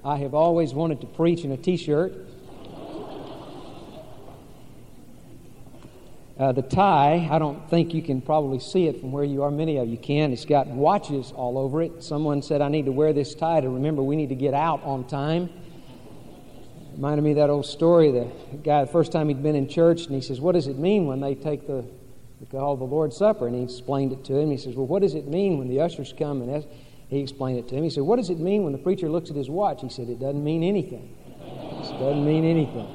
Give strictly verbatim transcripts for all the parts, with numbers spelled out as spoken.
I have always wanted to preach in a t-shirt. Uh, the tie, I don't think you can probably see it from where you are. Many of you can. It's got watches all over it. Someone said, I need to wear this tie to remember we need to get out on time. Reminded me of that old story, the guy, the first time he'd been in church, and he says, what does it mean when they take the, they call the Lord's Supper? And he explained it to him. He says, well, what does it mean when the ushers come? And as he explained it to him. He said, what does it mean when the preacher looks at his watch? He said, it doesn't mean anything. It doesn't mean anything.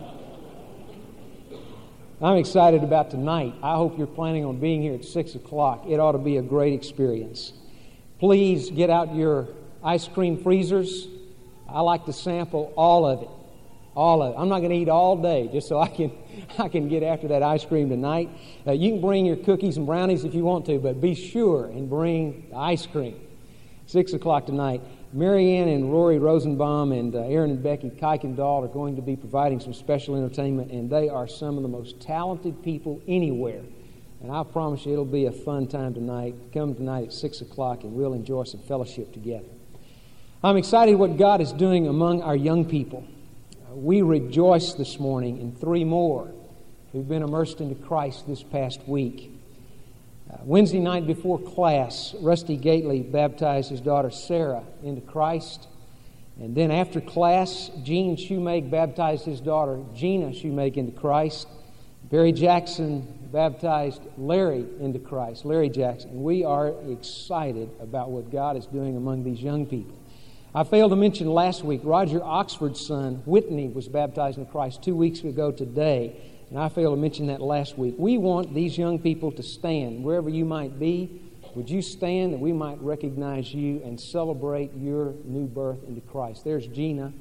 I'm excited about tonight. I hope you're planning on being here at six o'clock. It ought to be a great experience. Please get out your ice cream freezers. I like to sample all of it. All of it. I'm not going to eat all day just so I can I can get after that ice cream tonight. Uh, you can bring your cookies and brownies if you want to, but be sure and bring the ice cream. six o'clock tonight. Marianne and Rory Rosenbaum and uh, Aaron and Becky Kuykendall are going to be providing some special entertainment, and they are some of the most talented people anywhere. And I promise you it'll be a fun time tonight. Come tonight at six o'clock and we'll enjoy some fellowship together. I'm excited what God is doing among our young people. Uh, we rejoice this morning in three more who've been immersed into Christ this past week. Uh, Wednesday night before class, Rusty Gately baptized his daughter Sarah into Christ. And then after class, Gene Shoemake baptized his daughter Gina Shoemake into Christ. Barry Jackson baptized Larry into Christ, Larry Jackson. And we are excited about what God is doing among these young people. I failed to mention last week, Roger Oxford's son, Whitney, was baptized into Christ two weeks ago today. And I failed to mention that last week. We want these young people to stand wherever you might be. Would you stand that we might recognize you and celebrate your new birth into Christ? There's Gina.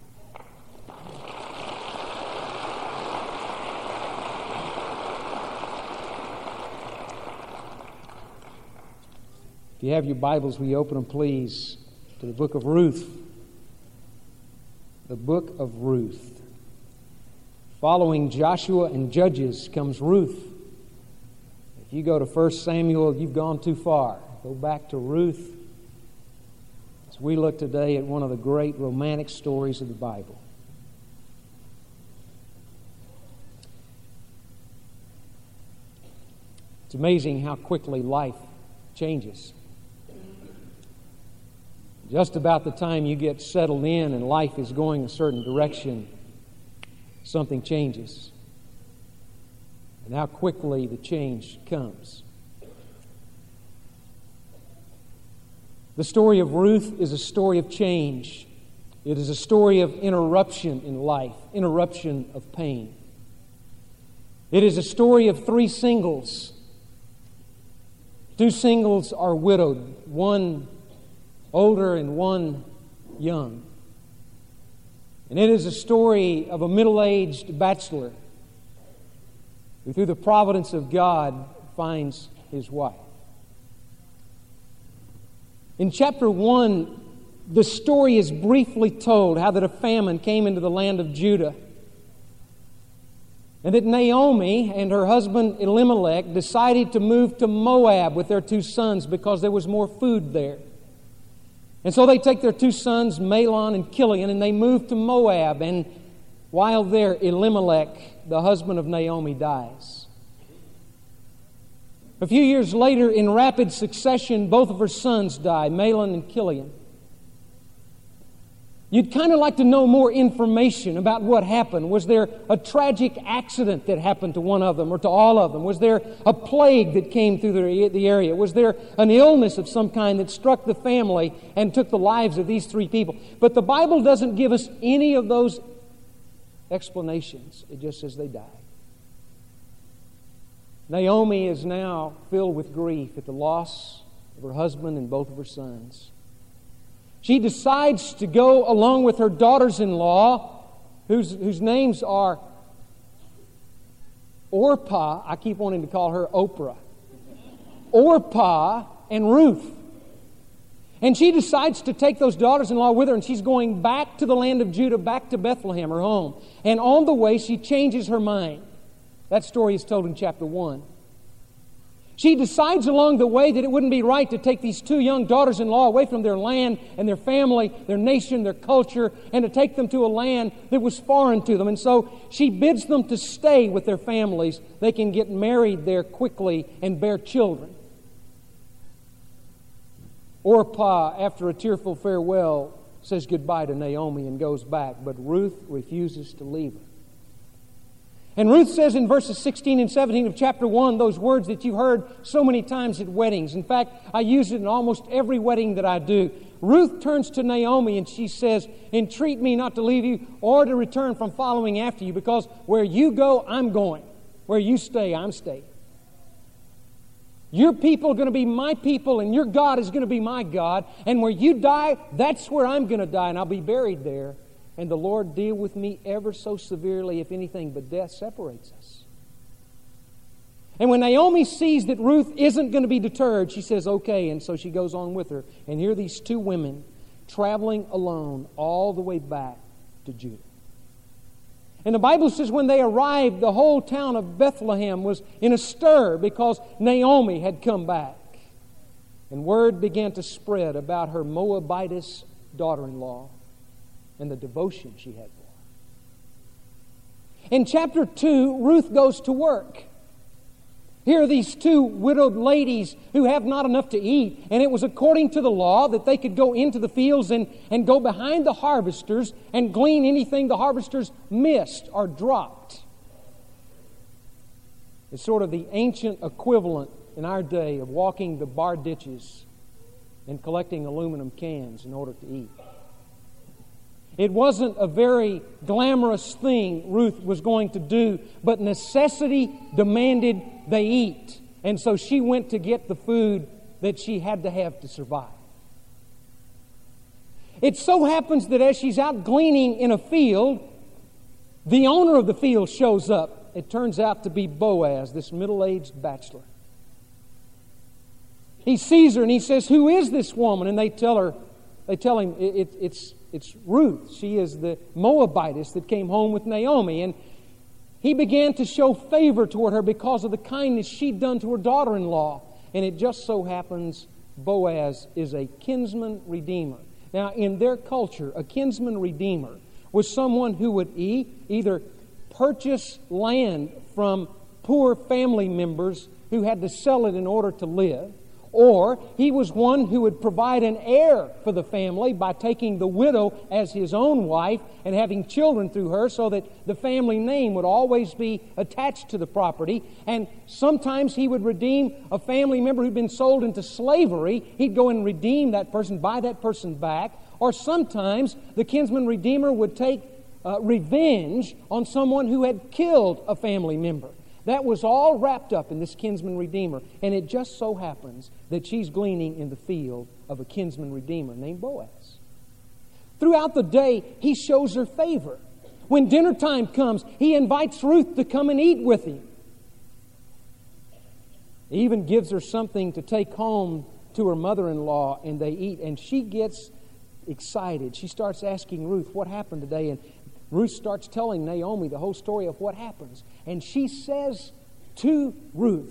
If you have your Bibles, will you open them, please, to the book of Ruth. The book of Ruth. Following Joshua and Judges comes Ruth. If you go to First Samuel, you've gone too far. Go back to Ruth as we look today at one of the great romantic stories of the Bible. It's amazing how quickly life changes. Just about the time you get settled in and life is going a certain direction, something changes. And how quickly the change comes. The story of Ruth is a story of change. It is a story of interruption in life, interruption of pain. It is a story of three singles. Two singles are widowed, one older and one young. And it is a story of a middle-aged bachelor who, through the providence of God, finds his wife. In chapter one, the story is briefly told how that a famine came into the land of Judah, and that Naomi and her husband Elimelech decided to move to Moab with their two sons because there was more food there. And so they take their two sons, Mahlon and Chilion, and they move to Moab. And while there, Elimelech, the husband of Naomi, dies. A few years later, in rapid succession, both of her sons die, Mahlon and Chilion. You'd kind of like to know more information about what happened. Was there a tragic accident that happened to one of them or to all of them? Was there a plague that came through the, the area? Was there an illness of some kind that struck the family and took the lives of these three people? But the Bible doesn't give us any of those explanations. It just says they died. Naomi is now filled with grief at the loss of her husband and both of her sons. She decides to go along with her daughters-in-law, whose, whose names are Orpah. I keep wanting to call her Oprah. Orpah and Ruth. And she decides to take those daughters-in-law with her, and she's going back to the land of Judah, back to Bethlehem, her home. And on the way, she changes her mind. That story is told in chapter one. She decides along the way that it wouldn't be right to take these two young daughters-in-law away from their land and their family, their nation, their culture, and to take them to a land that was foreign to them. And so she bids them to stay with their families. They can get married there quickly and bear children. Orpah, after a tearful farewell, says goodbye to Naomi and goes back, but Ruth refuses to leave her. And Ruth says in verses sixteen and seventeen of chapter one, those words that you've heard so many times at weddings. In fact, I use it in almost every wedding that I do. Ruth turns to Naomi and she says, "Entreat me not to leave you or to return from following after you, because where you go, I'm going. Where you stay, I'm staying. Your people are going to be my people, and your God is going to be my God. And where you die, that's where I'm going to die, and I'll be buried there. And the Lord deal with me ever so severely, if anything but death separates us." And when Naomi sees that Ruth isn't going to be deterred, she says, "Okay," and so she goes on with her. And here are these two women traveling alone all the way back to Judah. And the Bible says when they arrived, the whole town of Bethlehem was in a stir because Naomi had come back. And word began to spread about her Moabitess daughter-in-law and the devotion she had for her. In chapter two, Ruth goes to work. Here are these two widowed ladies who have not enough to eat, and it was according to the law that they could go into the fields and, and go behind the harvesters and glean anything the harvesters missed or dropped. It's sort of the ancient equivalent in our day of walking the bar ditches and collecting aluminum cans in order to eat. It wasn't a very glamorous thing Ruth was going to do, but necessity demanded they eat. And so she went to get the food that she had to have to survive. It so happens that as she's out gleaning in a field, the owner of the field shows up. It turns out to be Boaz, this middle-aged bachelor. He sees her and he says, "Who is this woman?" And they tell her, they tell him it, it, it's It's Ruth. She is the Moabitess that came home with Naomi. And he began to show favor toward her because of the kindness she'd done to her daughter-in-law. And it just so happens Boaz is a kinsman redeemer. Now, in their culture, a kinsman redeemer was someone who would e- either purchase land from poor family members who had to sell it in order to live, or he was one who would provide an heir for the family by taking the widow as his own wife and having children through her so that the family name would always be attached to the property. And sometimes he would redeem a family member who'd been sold into slavery. He'd go and redeem that person, buy that person back. Or sometimes the kinsman redeemer would take uh, revenge on someone who had killed a family member. That was all wrapped up in this kinsman redeemer. And it just so happens that she's gleaning in the field of a kinsman redeemer named Boaz. Throughout the day, he shows her favor. When dinner time comes, he invites Ruth to come and eat with him. He even gives her something to take home to her mother-in-law, and they eat. And she gets excited. She starts asking Ruth, "What happened today?" And Ruth starts telling Naomi the whole story of what happens. And she says to Ruth,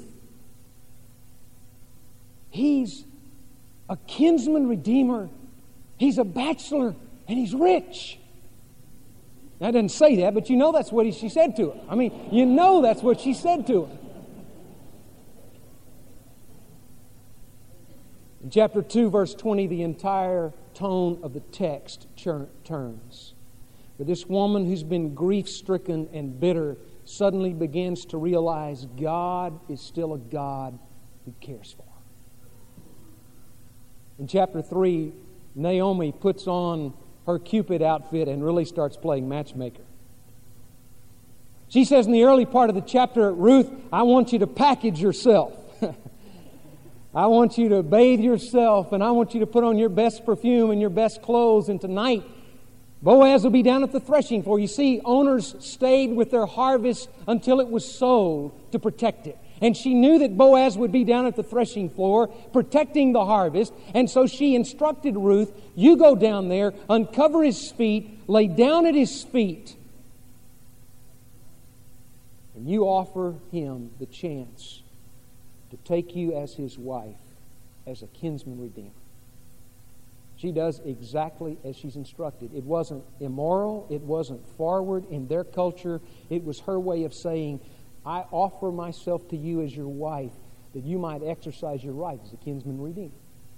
"He's a kinsman redeemer. He's a bachelor, and he's rich." Now, I didn't say that, but you know that's what he, she said to him. I mean, you know that's what she said to him. In chapter two, verse twenty, the entire tone of the text chur- turns. But this woman who's been grief-stricken and bitter suddenly begins to realize God is still a God who cares for her. In chapter three, Naomi puts on her Cupid outfit and really starts playing matchmaker. She says in the early part of the chapter, "Ruth, I want you to package yourself. I want you to bathe yourself, and I want you to put on your best perfume and your best clothes, and tonight Boaz will be down at the threshing floor." You see, owners stayed with their harvest until it was sold to protect it. And she knew that Boaz would be down at the threshing floor protecting the harvest. And so she instructed Ruth, "You go down there, uncover his feet, lay down at his feet, and you offer him the chance to take you as his wife, as a kinsman redeemer. She does exactly as she's instructed. It wasn't immoral. It wasn't forward in their culture. It was her way of saying, I offer myself to you as your wife that you might exercise your right as a kinsman redeemer.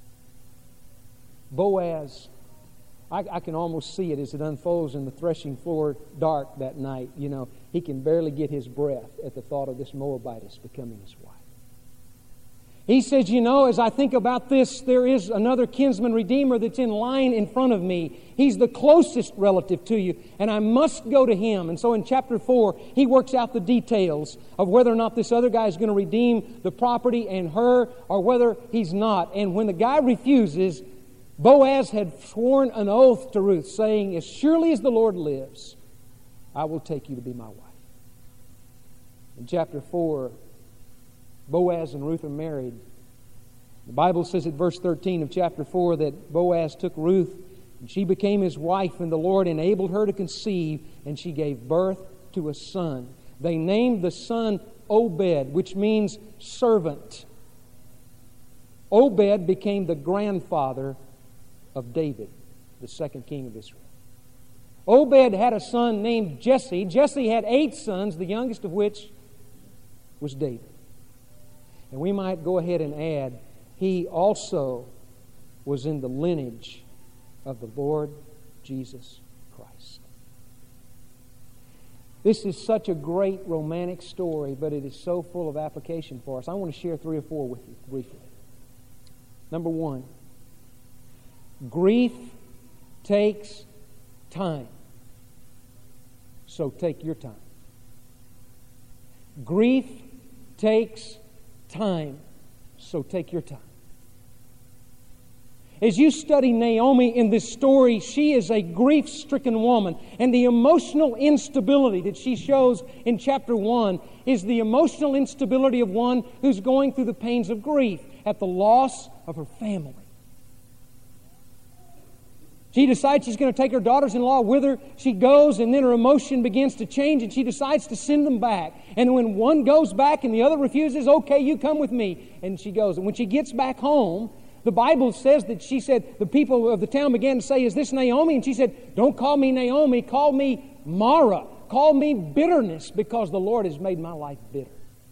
Boaz, I, I can almost see it as it unfolds in the threshing floor dark that night. You know, he can barely get his breath at the thought of this Moabitess becoming his wife. He says, you know, as I think about this, there is another kinsman redeemer that's in line in front of me. He's the closest relative to you, and I must go to him. And so in chapter four, he works out the details of whether or not this other guy is going to redeem the property and her, or whether he's not. And when the guy refuses, Boaz had sworn an oath to Ruth, saying, as surely as the Lord lives, I will take you to be my wife. In chapter four, Boaz and Ruth are married. The Bible says at verse thirteen of chapter four that Boaz took Ruth and she became his wife, and the Lord enabled her to conceive, and she gave birth to a son. They named the son Obed, which means servant. Obed became the grandfather of David, the second king of Israel. Obed had a son named Jesse. Jesse had eight sons, the youngest of which was David. And we might go ahead and add, he also was in the lineage of the Lord Jesus Christ. This is such a great romantic story, but it is so full of application for us. I want to share three or four with you briefly. Number one, grief takes time. So take your time. Grief takes time. So take your time. As you study Naomi in this story, she is a grief-stricken woman. And the emotional instability that she shows in chapter one is the emotional instability of one who's going through the pains of grief at the loss of her family. She decides she's going to take her daughters-in-law with her. She goes, and then her emotion begins to change, and she decides to send them back. And when one goes back and the other refuses, okay, you come with me. And she goes. And when she gets back home, the Bible says that she said, the people of the town began to say, is this Naomi? And she said, don't call me Naomi, call me Mara. Call me bitterness, because the Lord has made my life bitter.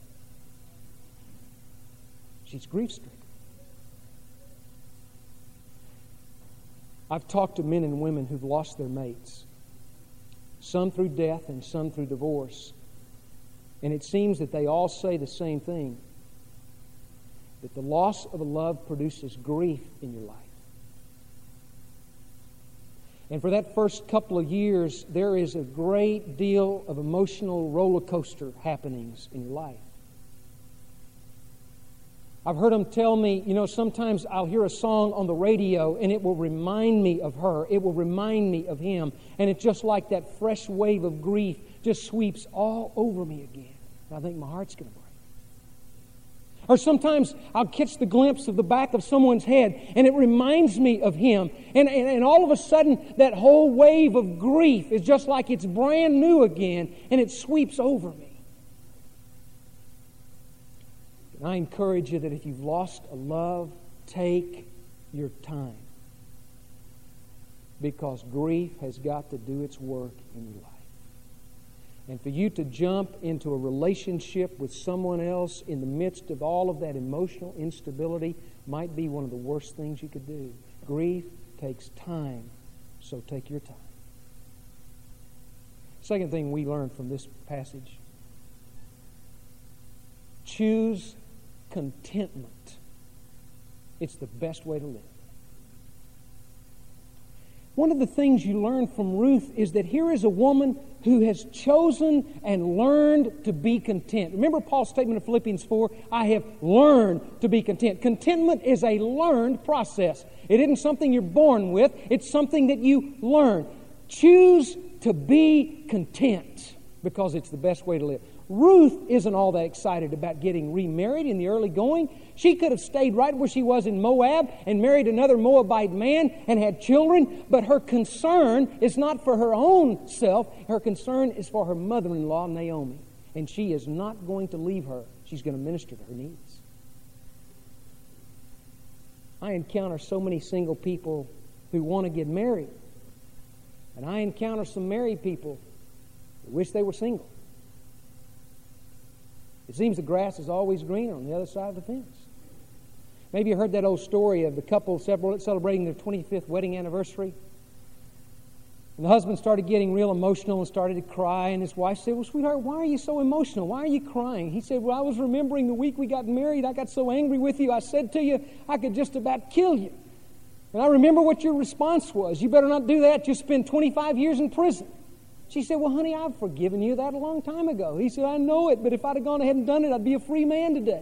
She's grief-stricken. I've talked to men and women who've lost their mates, some through death and some through divorce. And it seems that they all say the same thing, that the loss of a love produces grief in your life. And for that first couple of years, there is a great deal of emotional roller coaster happenings in your life. I've heard them tell me, you know, sometimes I'll hear a song on the radio and it will remind me of her. It will remind me of him. And it's just like that fresh wave of grief just sweeps all over me again. And I think my heart's going to break. Or sometimes I'll catch the glimpse of the back of someone's head and it reminds me of him. And, and, and all of a sudden, that whole wave of grief is just like it's brand new again, and it sweeps over me. And I encourage you that if you've lost a love, take your time. Because grief has got to do its work in your life. And for you to jump into a relationship with someone else in the midst of all of that emotional instability might be one of the worst things you could do. Grief takes time, so take your time. Second thing we learn from this passage: choose contentment. It's the best way to live. One of the things you learn from Ruth is that here is a woman who has chosen and learned to be content. Remember Paul's statement of Philippians four? I have learned to be content. Contentment is a learned process. It isn't something you're born with. It's something that you learn. Choose to be content because it's the best way to live. Ruth isn't all that excited about getting remarried in the early going. She could have stayed right where she was in Moab and married another Moabite man and had children, but her concern is not for her own self. Her concern is for her mother-in-law, Naomi, and she is not going to leave her. She's going to minister to her needs. I encounter so many single people who want to get married. And I encounter some married people who wish they were single. It seems the grass is always greener on the other side of the fence. Maybe you heard that old story of the couple celebrating their twenty-fifth wedding anniversary. And the husband started getting real emotional and started to cry. And his wife said, well, sweetheart, why are you so emotional? Why are you crying? He said, well, I was remembering the week we got married. I got so angry with you. I said to you, I could just about kill you. And I remember what your response was. You better not do that. You'll spend twenty-five years in prison. She said, well, honey, I've forgiven you that a long time ago. He said, I know it, but if I'd have gone ahead and done it, I'd be a free man today.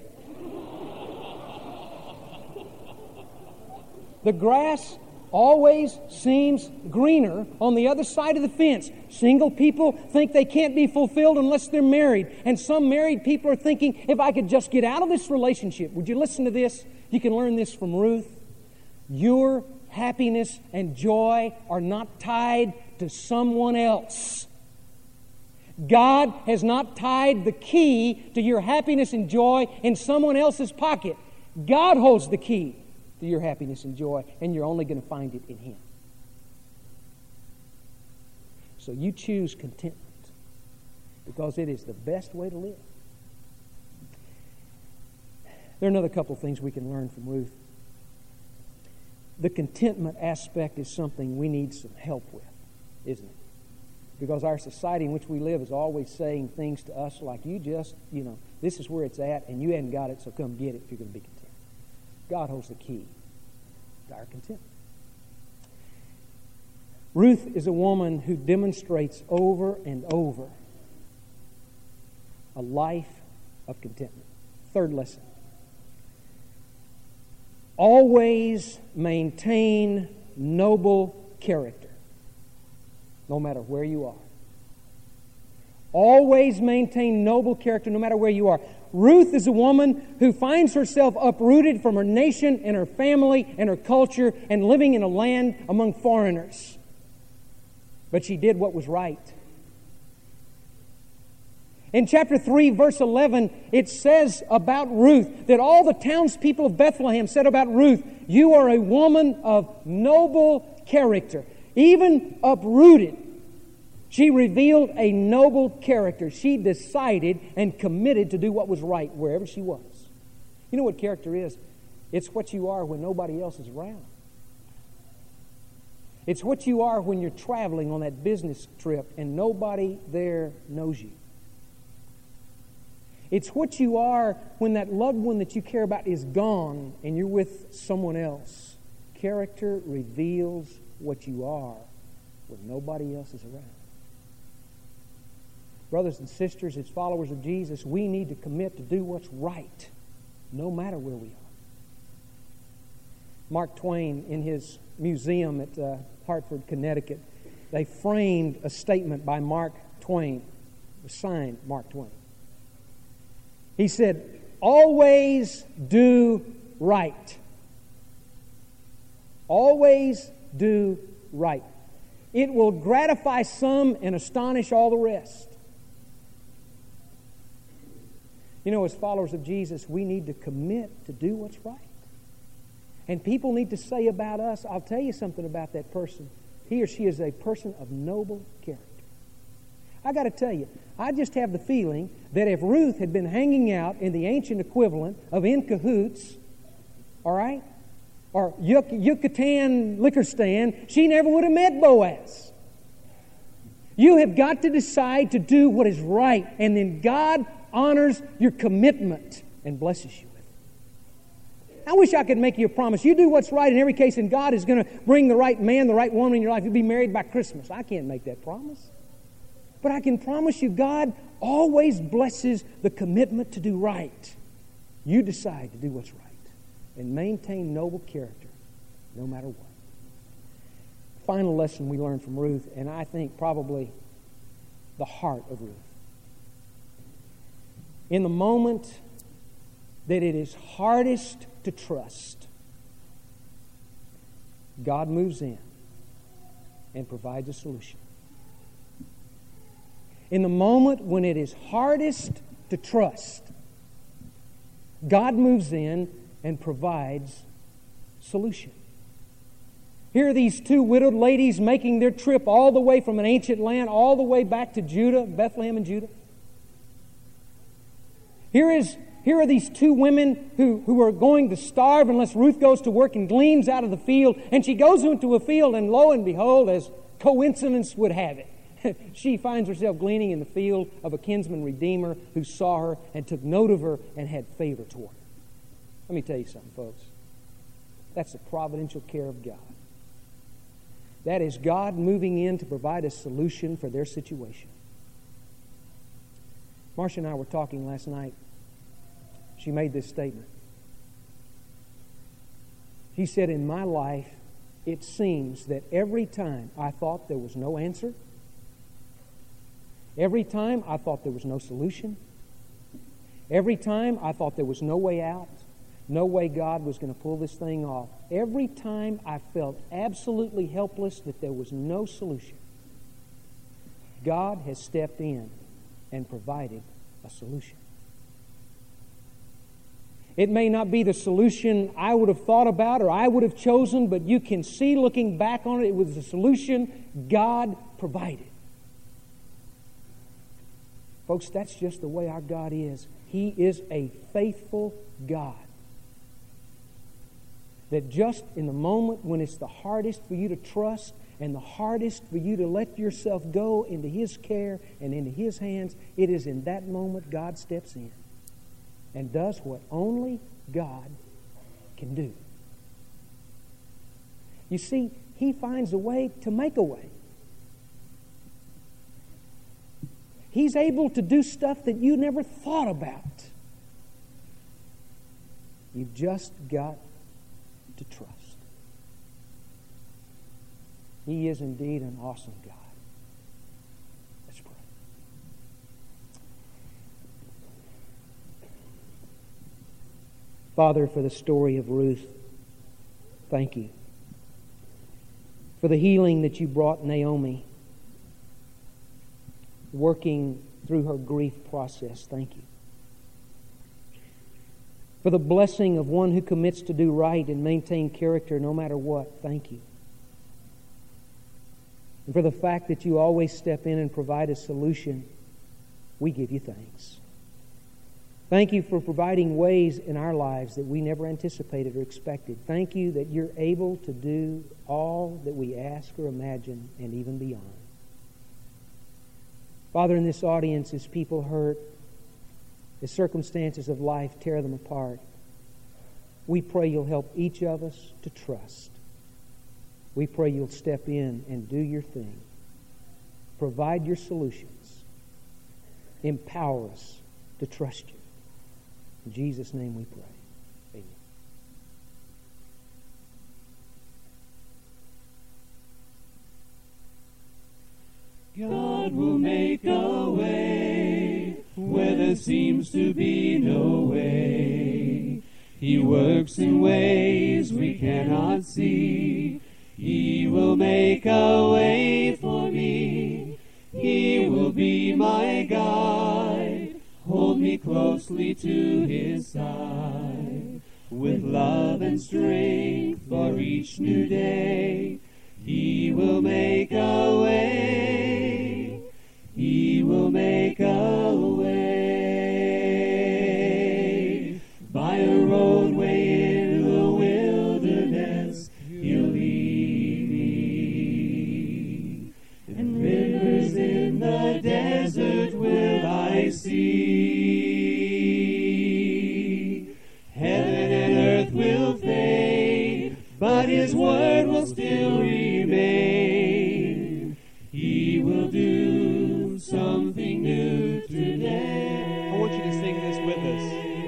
The grass always seems greener on the other side of the fence. Single people think they can't be fulfilled unless they're married. And some married people are thinking, if I could just get out of this relationship. Would you listen to this? You can learn this from Ruth. Your happiness and joy are not tied to someone else. God has not tied the key to your happiness and joy in someone else's pocket. God holds the key to your happiness and joy, and you're only going to find it in Him. So you choose contentment because it is the best way to live. There are another couple of things we can learn from Ruth. The contentment aspect is something we need some help with, isn't it? Because our society in which we live is always saying things to us like, you just, you know, this is where it's at, and you haven't got it, so come get it if you're going to be content. God holds the key to our contentment. Ruth is a woman who demonstrates over and over a life of contentment. Third lesson. Always maintain noble character, no matter where you are. Always maintain noble character, no matter where you are. Ruth is a woman who finds herself uprooted from her nation and her family and her culture and living in a land among foreigners. But she did what was right. In chapter three, verse eleven, it says about Ruth that all the townspeople of Bethlehem said about Ruth, you are a woman of noble character. Even uprooted, she revealed a noble character. She decided and committed to do what was right wherever she was. You know what character is? It's what you are when nobody else is around. It's what you are when you're traveling on that business trip and nobody there knows you. It's what you are when that loved one that you care about is gone and you're with someone else. Character reveals what you are when nobody else is around. Brothers and sisters, as followers of Jesus, we need to commit to do what's right, no matter where we are. Mark Twain, in his museum at uh, Hartford, Connecticut, they framed a statement by Mark Twain, signed Mark Twain. He said, always do right. Always do right. It will gratify some and astonish all the rest. You know, as followers of Jesus, we need to commit to do what's right. And people need to say about us, I'll tell you something about that person. He or she is a person of noble character. I got to tell you, I just have the feeling that if Ruth had been hanging out in the ancient equivalent of in cahoots, all right, or Yuk- Yucatan liquor stand, she never would have met Boaz. You have got to decide to do what is right, and then God honors your commitment and blesses you with it. I wish I could make you a promise. You do what's right in every case, and God is going to bring the right man, the right woman in your life. You'll be married by Christmas. I can't make that promise. But I can promise you, God always blesses the commitment to do right. You decide to do what's right and maintain noble character no matter what. Final lesson we learned from Ruth, and I think probably the heart of Ruth. In the moment that it is hardest to trust, God moves in and provides a solution. In the moment when it is hardest to trust, God moves in and provides solution. Here are these two widowed ladies making their trip all the way from an ancient land, all the way back to Judah, Bethlehem and Judah. Here is Here are these two women who, who are going to starve unless Ruth goes to work and gleans out of the field. And she goes into a field, and lo and behold, as coincidence would have it, she finds herself gleaning in the field of a kinsman redeemer who saw her and took note of her and had favor toward her. Let me tell you something, folks. That's the providential care of God. That is God moving in to provide a solution for their situation. Marcia and I were talking last night. She made this statement. She said, in my life, it seems that every time I thought there was no answer, every time I thought there was no solution, every time I thought there was no way out, no way God was going to pull this thing off, every time I felt absolutely helpless that there was no solution, God has stepped in and provided a solution. It may not be the solution I would have thought about or I would have chosen, but you can see looking back on it, it was the solution God provided. Folks, that's just the way our God is. He is a faithful God. That just in the moment when it's the hardest for you to trust and the hardest for you to let yourself go into His care and into His hands, it is in that moment God steps in and does what only God can do. You see, He finds a way to make a way. He's able to do stuff that you never thought about. You've just got to trust. He is indeed an awesome God. Let's pray. Father, for the story of Ruth, thank you. For the healing that you brought Naomi, working through her grief process, thank you. For the blessing of one who commits to do right and maintain character no matter what, thank you. And for the fact that you always step in and provide a solution, we give you thanks. Thank you for providing ways in our lives that we never anticipated or expected. Thank you that you're able to do all that we ask or imagine and even beyond. Father, in this audience, as people hurt, as circumstances of life tear them apart, we pray you'll help each of us to trust. We pray you'll step in and do your thing. Provide your solutions. Empower us to trust you. In Jesus' name we pray. Amen. God will make a way where there seems to be no way. He works in ways we cannot see. He will make a way for me. He will be my guide. Hold me closely to His side. With love and strength for each new day, He will make a way. He will make a way. By a roadway in the wilderness, He'll lead me. And rivers in the desert will I see. Heaven and earth will fade, but His word will still remain. He will do something new today. I want you to sing this with us.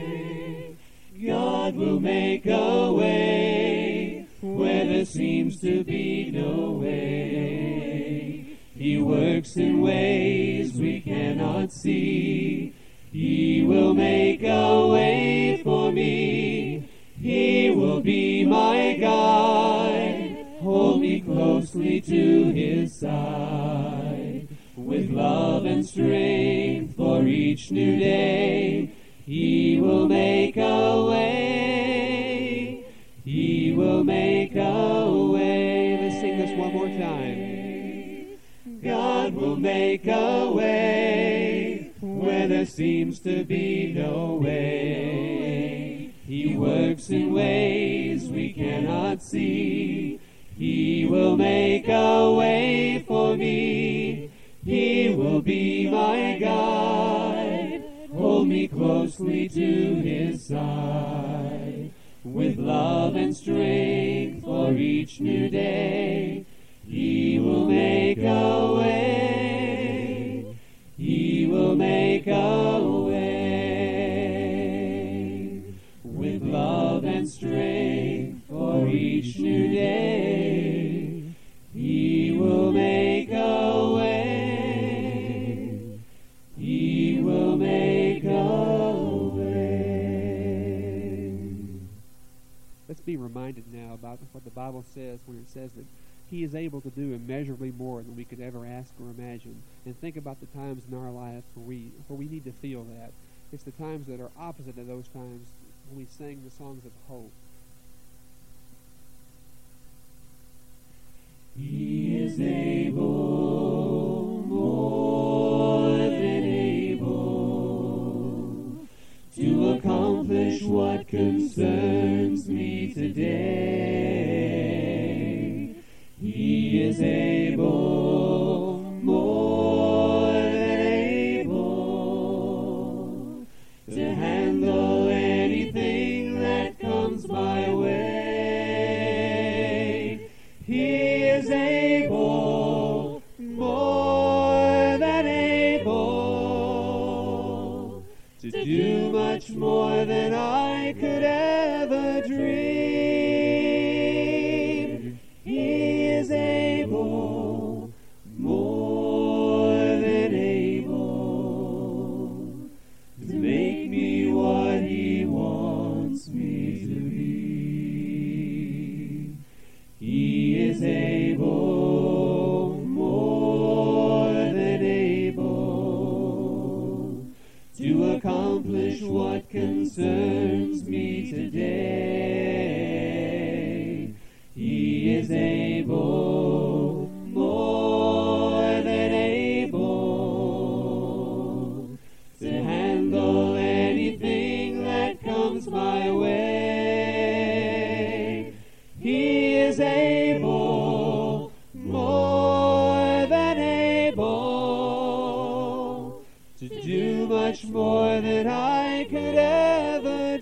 God will make a way where there seems to be no way. He works in ways we cannot see. He will make a way for me. He will be my guide. Hold me closely to His side. With love and strength for each new day, He will make a way. He will will make a way. Let's sing this one more time. God will make a way where there seems to be no way. He works in ways we cannot see. He will make a way for me. He will be my guide. Hold me closely to His side. With love and strength for each new day, He will make a way. He will make a way. With love and strength for each new day, He will make a way. He will make a way. Let's be reminded now about what the Bible says when it says that He is able to do immeasurably more than we could ever ask or imagine. And think about the times in our life where we, where we need to feel that. It's the times that are opposite of those times when we sing the songs of hope. He is able, more than able, to accomplish what concerns me today. He is able, more than able, to handle anything that comes my way. He is able, more than able, to do much more than I could ever dream. He is able, more than able, to make me what He wants me to be. He is able, more than able, to accomplish what concerns me today. He is able, more than able, to handle anything that comes my way. He is able, more than able, to do much more than I could ever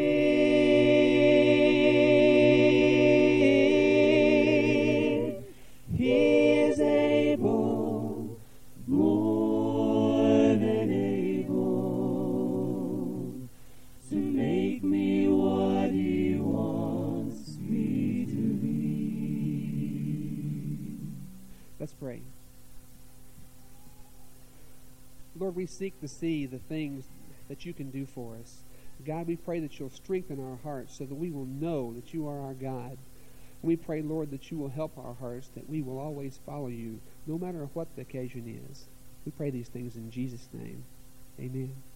dream. He is able, more than able, to make me what He wants me to be. Let's pray. Lord, we seek to see the things that You can do for us. God, we pray that You'll strengthen our hearts so that we will know that You are our God. We pray, Lord, that You will help our hearts, that we will always follow You, no matter what the occasion is. We pray these things in Jesus' name. Amen.